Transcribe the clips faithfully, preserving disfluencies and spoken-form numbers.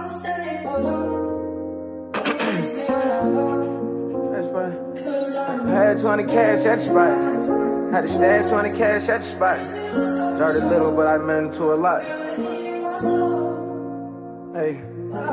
Had twenty cash at the spot. Had to stash twenty cash at the spot. Started little, but I meant to a lot. Hey.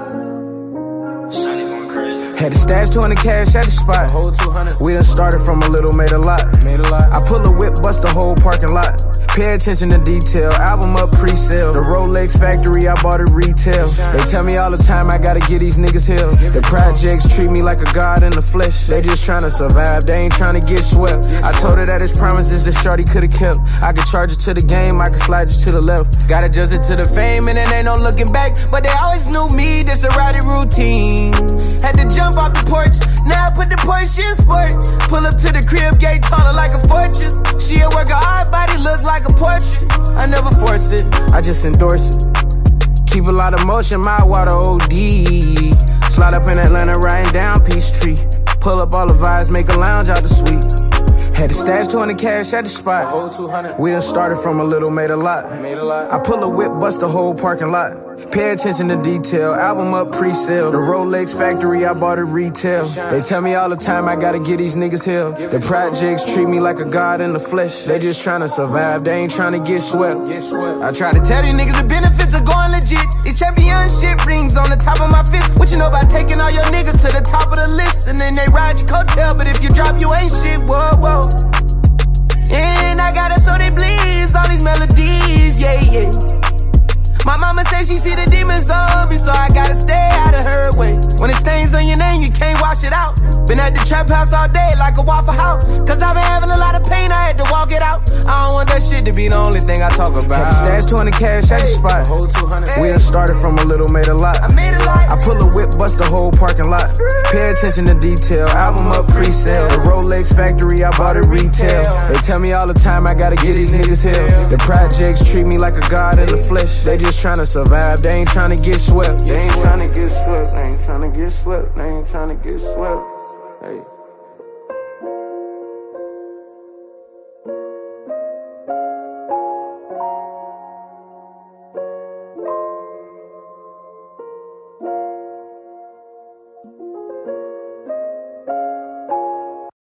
Had to stash twenty cash at the spot. Whole two hundred. We done started from a little, made a lot. Made a lot. I pull a whip, bust the whole parking lot. Pay attention to detail, album up pre-sale. The Rolex factory, I bought it retail. They tell me all the time I gotta get these niggas healed. The projects treat me like a god in the flesh. They just tryna survive, they ain't tryna get swept. I told her that his promises that shorty could've kept. I could charge it to the game, I could slide it to the left. Gotta adjust it to the fame and then ain't no looking back. But they always knew me, this a rowdy routine. Had to jump off the porch, now I put the Porsche in sport. Pull up to the crib, gate taller like a fortress. She a worker, hard body looks like a portrait. I never force it, I just endorse it. Keep a lot of motion, my water O D. Slide up in Atlanta, riding down Peachtree. Pull up all the vibes, make a lounge out the suite. Had to stash twenty cash at the spot. Whole two hundred. We done started from a little, made a lot. Made a lot. I pull a whip, bust the whole parking lot. Pay attention to detail, album up pre-sale. The Rolex factory, I bought it retail. They tell me all the time I gotta get these niggas healed. The projects treat me like a god in the flesh. They just tryna survive, they ain't tryna get swept. I try to tell these niggas the benefits of going legit. These championship rings on the top of my fist. What you know about taking all your niggas to the top of the list? And then they ride your coattail, but if you drop, you ain't shit, whoa, whoa. And I got it so they bleeds, all these melodies, yeah, yeah. My mama says she see the demons on me, so I gotta stay out of her way. When it stains on your name, you can't wash it out. Been at the trap house all day like a Waffle House. Cause I've been having a lot of pain, I had to walk it out. I don't want that shit to be the only thing I talk about. Had to stash twenty cash at the spot. Whole two hundred. We done started from a little, made a lot. I made a lot. I pull a whip, bust the whole parking lot. Pay attention to detail, album up pre-sale. The Rolex factory, I bought it retail. They tell me all the time I gotta get these niggas healed. The projects treat me like a god in the flesh. They just tryna survive, they ain't tryna get swept. They ain't tryna get swept, they ain't tryna get swept, they ain't tryna get swept. Hey.